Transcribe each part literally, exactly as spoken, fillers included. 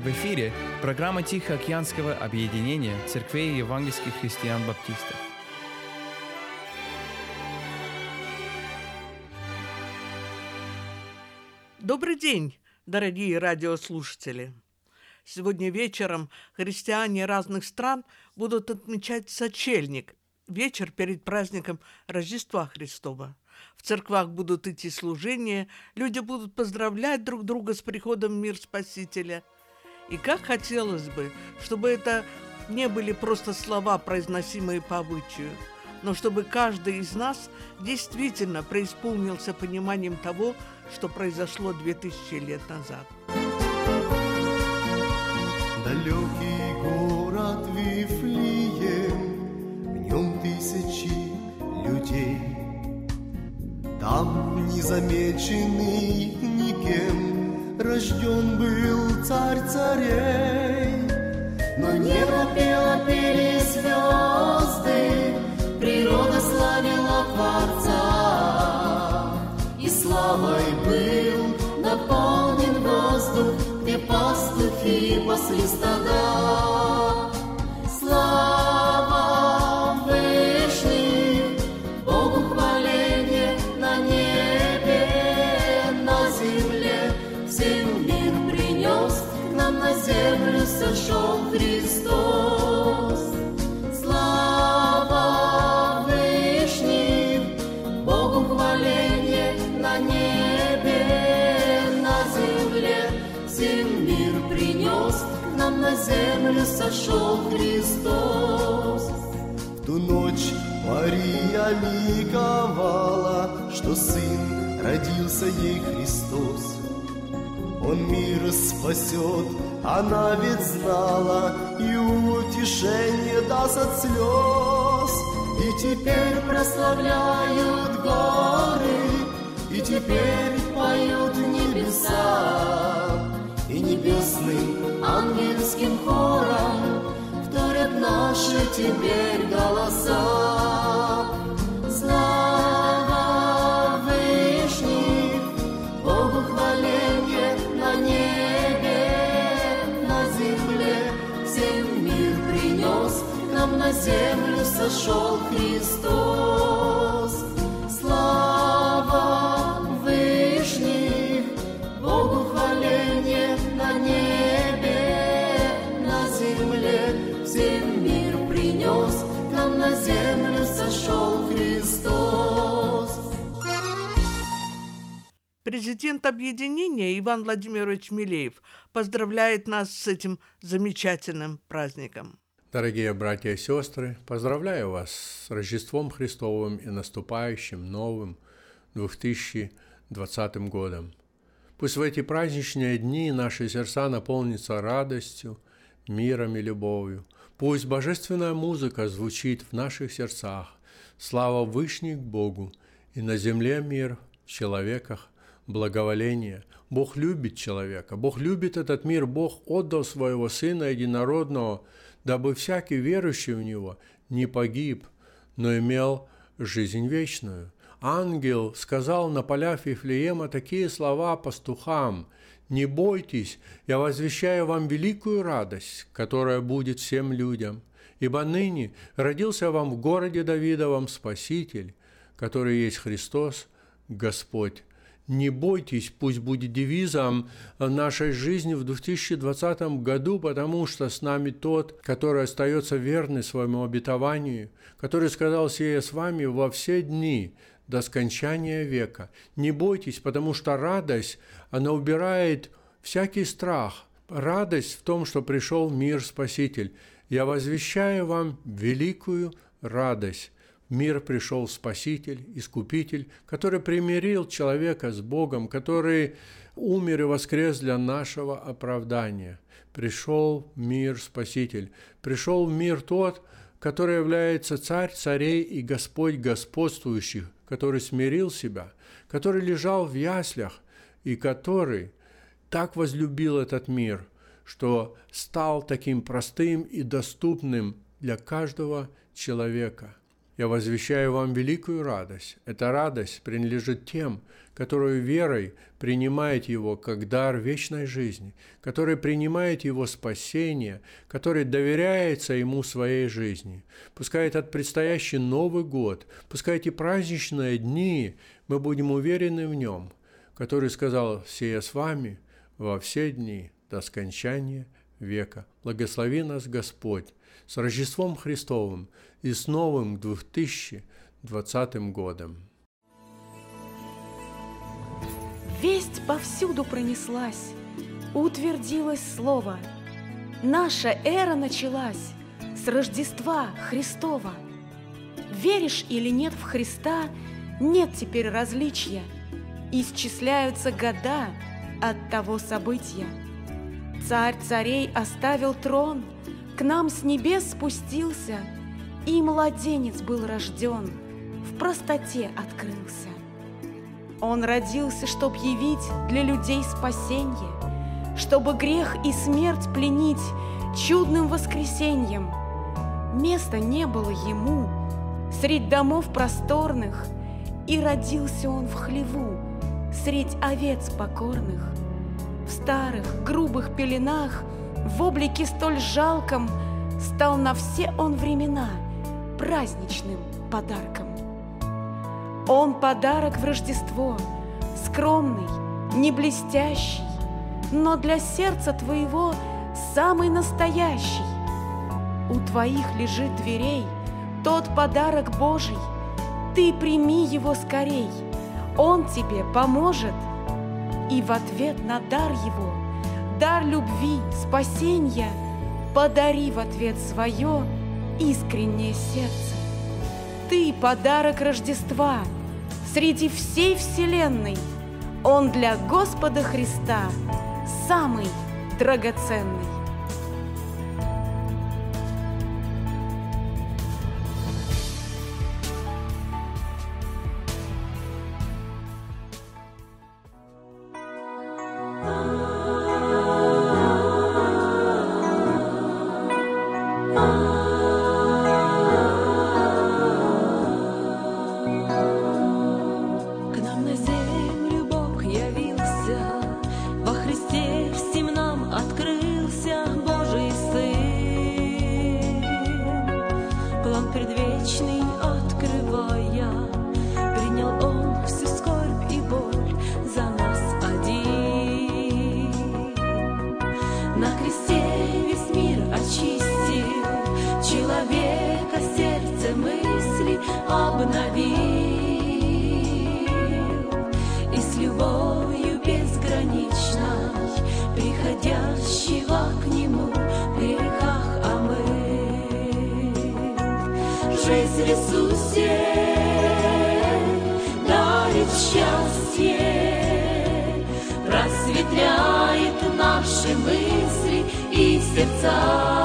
В эфире программа Тихоокеанского объединения церквей евангельских христиан-баптистов. Добрый день, дорогие радиослушатели! Сегодня вечером христиане разных стран будут отмечать сочельник, вечер перед праздником Рождества Христова. В церквах будут идти служения, люди будут поздравлять друг друга с приходом в мир Спасителя. И как хотелось бы, чтобы это не были просто слова, произносимые по обычаю, но чтобы каждый из нас действительно преисполнился пониманием того, что произошло две тысячи лет назад. Далекий город Вифлеем, в нем тысячи людей. Там, незамеченный никем, рожден был царь царей. Но небо пело, пели звезды, природа славила Творца, и славой был наполнен воздух, где пастухи пасли стада. Слава Вышних, Богу хваление на небе, на земле. Всем мир принес, к нам на землю сошел Христос. Слава Вышних, Богу хваление на небе, на земле. Всем мир принес, к нам на землю сошел Христос. В ту ночь Мария ликовала, что сын родился ей Христос. Он мир спасет, она ведь знала, и утешение даст от слез. И теперь прославляют горы, и теперь поют небеса, и небесным ангельским хором вторят наши теперь голоса. Слава Вышних, Богу хваление на небе, на земле. Всем мир принес, к нам на землю сошел Христос. Слава Вышних, Богу хваление на небе, на земле. Всем мир принес, к нам на землю сошел Христос. Президент объединения Иван Владимирович Милеев поздравляет нас с этим замечательным праздником. Дорогие братья и сестры, поздравляю вас с Рождеством Христовым и наступающим новым две тысячи двадцатым годом. Пусть в эти праздничные дни наши сердца наполнятся радостью, миром и любовью. Пусть божественная музыка звучит в наших сердцах. Слава Вышних Богу, и на земле мир, в человеках благоволение. Бог любит человека, Бог любит этот мир, Бог отдал своего Сына Единородного, дабы всякий верующий в Него не погиб, но имел жизнь вечную. Ангел сказал на полях Вифлеема такие слова пастухам: «Не бойтесь, я возвещаю вам великую радость, которая будет всем людям, ибо ныне родился вам в городе Давидовом Спаситель, который есть Христос, Господь». Не бойтесь, пусть будет девизом нашей жизни в две тысячи двадцатом году, потому что с нами тот, который остается верный своему обетованию, который сказал: «Сея с вами во все дни до скончания века». Не бойтесь, потому что радость, она убирает всякий страх. Радость в том, что пришел в мир Спаситель. Я возвещаю вам великую радость. В мир пришел Спаситель, Искупитель, который примирил человека с Богом, который умер и воскрес для нашего оправдания. Пришел в мир Спаситель, пришел в мир тот, который является Царь царей и Господь господствующих, который смирил себя, который лежал в яслях и который так возлюбил этот мир, что стал таким простым и доступным для каждого человека. я возвещаю вам великую радость. Эта радость принадлежит тем, которые верой принимают Его как дар вечной жизни, которые принимают Его спасение, которые доверяются Ему своей жизни. Пускай этот предстоящий Новый год, пускай эти праздничные дни, мы будем уверены в Нем, который сказал: «Сея с вами во все дни до скончания века». Благослови нас Господь с Рождеством Христовым и с новым две тысячи двадцатым годом. Весть повсюду пронеслась, утвердилось слово. Наша эра началась с Рождества Христова. Веришь или нет в Христа, нет теперь различия. Исчисляются года от того события. Царь царей оставил трон, к нам с небес спустился, и младенец был рожден, в простоте открылся. Он родился, чтоб явить для людей спасенье, чтобы грех и смерть пленить чудным воскресеньем. Места не было ему средь домов просторных, и родился он в хлеву средь овец покорных. В старых грубых пеленах, в облике столь жалком, стал на все он времена праздничным подарком. Он подарок в Рождество, скромный, не блестящий, но для сердца твоего самый настоящий. У твоих лежит дверей тот подарок Божий, ты прими его скорей, он тебе поможет. И в ответ на дар его, дар любви, спасенья, подари в ответ свое искреннее сердце. Ты подарок Рождества среди всей вселенной, он для Господа Христа самый драгоценный. Жизнь в Иисусе дарит счастье, просветляет наши мысли и сердца.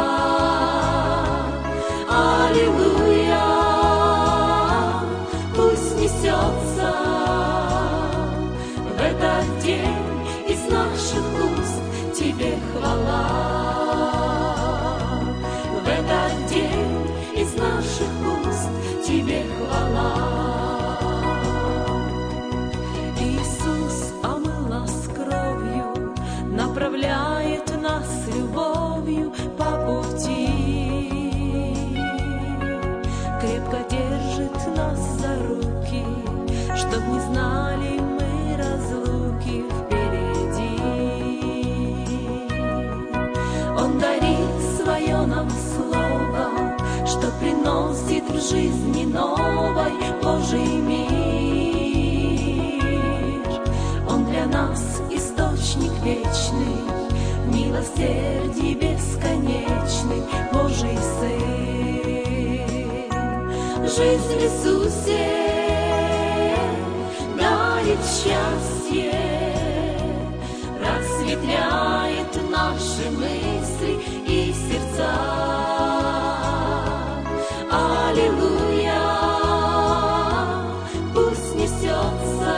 Аллилуйя, пусть несется в этот день из наших уст Тебе хвала. В этот день из наших уст Тебе хвала. Иисус омыл нас кровью, направляет нас любовью по пути, крепко держит нас за руки, чтоб не знали мы разлуки впереди. Он дарит свое нам слово, что приносит в жизни новой Божий мир. Он для нас источник вечный, милосердие бесконечный, Божий Сын. Жизнь в Иисусе дарит счастье, просветляет наши мысли и сердца. Аллилуйя, пусть несется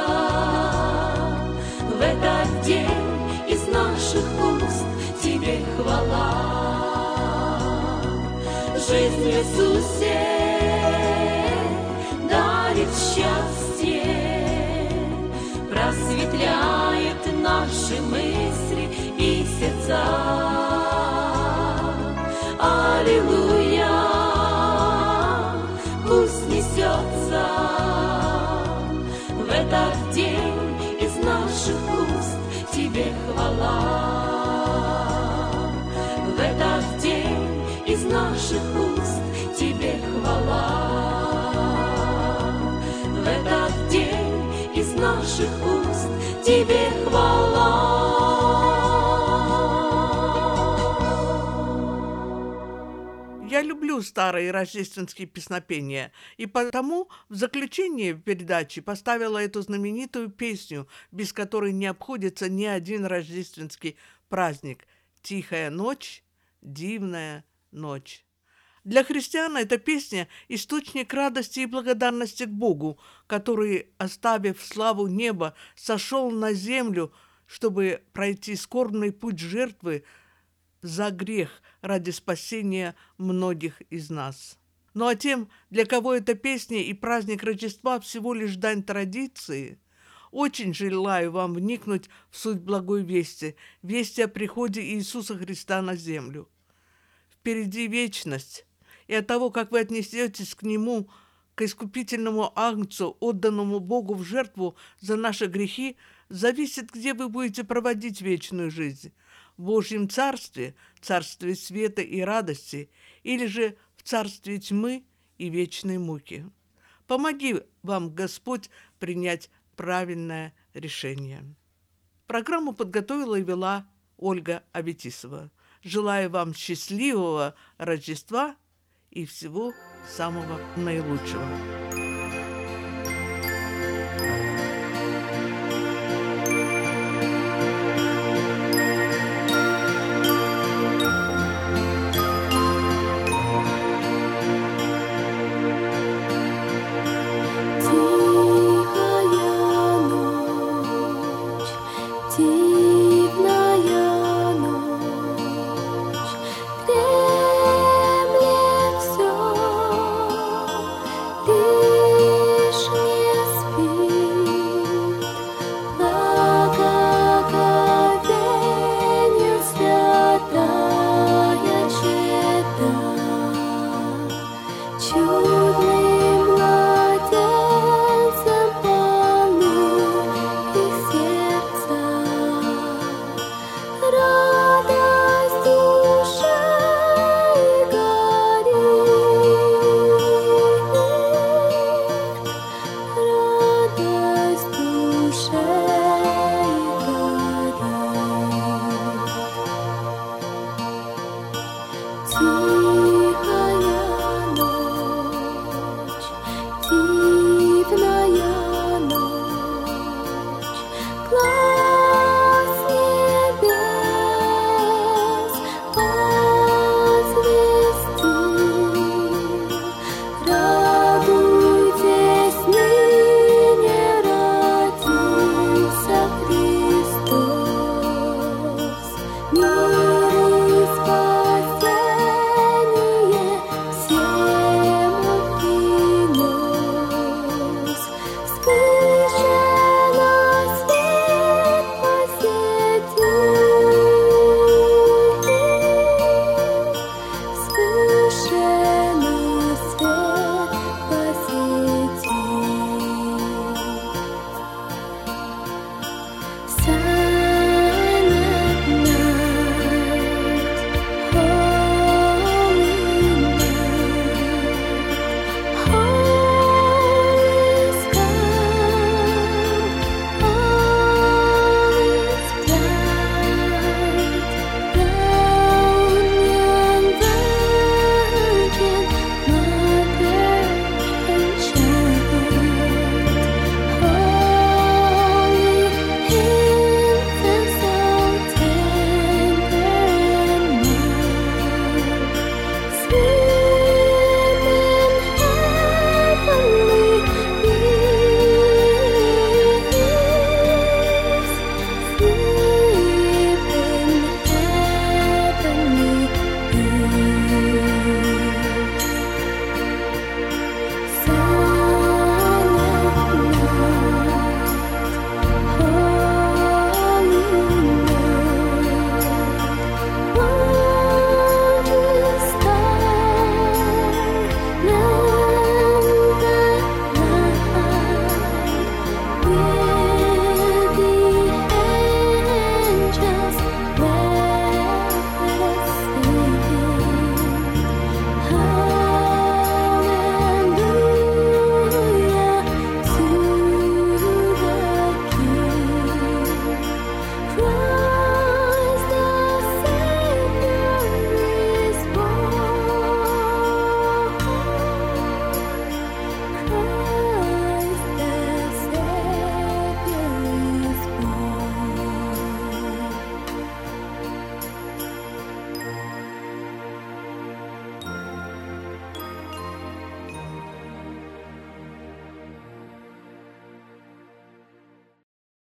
в этот день из наших уст Тебе хвала. Жизнь в Иисусе счастье просветляет наши мысли и сердца. Аллилуйя, пусть несется в этот день из наших уст Тебе хвала. В этот день из наших уст Тебе хвала. В этот день из наших уст Тебе хвала. Я люблю старые рождественские песнопения, и потому в заключение передачи поставила эту знаменитую песню, без которой не обходится ни один рождественский праздник. «Тихая ночь, дивная ночь». Для христиан эта песня – источник радости и благодарности к Богу, который, оставив славу неба, сошел на землю, чтобы пройти скорбный путь жертвы за грех ради спасения многих из нас. Ну а тем, для кого эта песня и праздник Рождества всего лишь дань традиции, очень желаю вам вникнуть в суть благой вести, вести о приходе Иисуса Христа на землю. Впереди вечность, и от того, как вы отнесетесь к Нему, к искупительному агнцу, отданному Богу в жертву за наши грехи, зависит, где вы будете проводить вечную жизнь. В Божьем Царстве, Царстве света и радости, или же в Царстве тьмы и вечной муки. Помоги вам, Господь, принять правильное решение. Программу подготовила и вела Ольга Аветисова. Желаю вам счастливого Рождества и всего самого наилучшего.